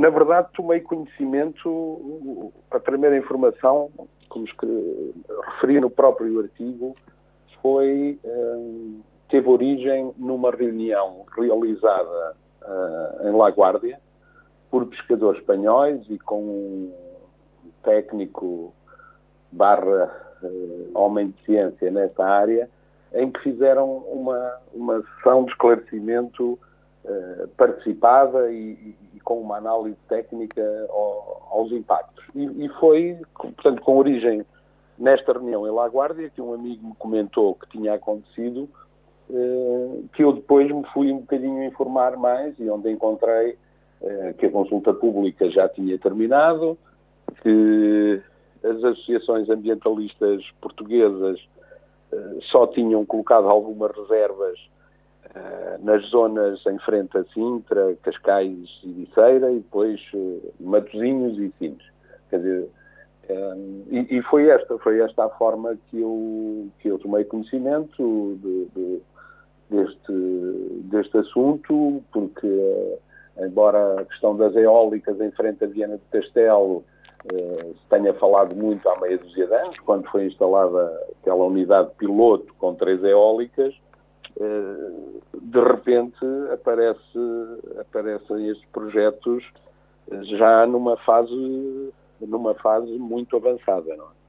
Na verdade, tomei conhecimento, a primeira informação, como referi no próprio artigo, teve origem numa reunião realizada em Laguardia por pescadores espanhóis e com um técnico / homem de ciência nesta área, em que fizeram uma sessão de esclarecimento participada e com uma análise técnica aos impactos. E foi, portanto, com origem nesta reunião em Laguardia, que um amigo me comentou que tinha acontecido, que eu depois me fui um bocadinho informar mais e onde encontrei que a consulta pública já tinha terminado, que as associações ambientalistas portuguesas só tinham colocado algumas reservas nas zonas em frente a Sintra, Cascais e Viceira, e depois Matosinhos e Sines. Quer dizer, e foi esta a forma que eu tomei conhecimento deste assunto, porque embora a questão das eólicas em frente a Viana do Castelo se tenha falado muito há meia dúzia de anos, quando foi instalada aquela unidade piloto com 3 eólicas, de repente aparecem estes projetos já numa fase muito avançada, não é?